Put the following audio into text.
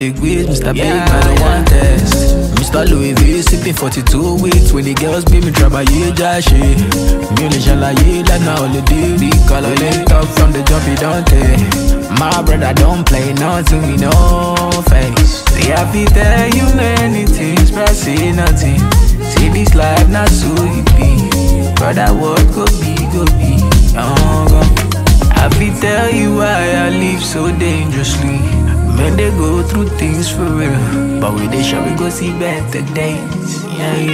Big wiz, Mr. Big Man, I want test. Mr. Louis V, sipping 42 weeks. When the girls be me trouble, you just shit. Music shall I eat like now, all the day. Call a link up from the jump, you don't take. My brother don't play nothing, we no face. They have to tell you many things, but I say nothing. See this life, not so it be. Brother, what go be, go be. I fi tell you why I live so dangerously. When they go through things for real, but with they shall we go see better days. Yeah.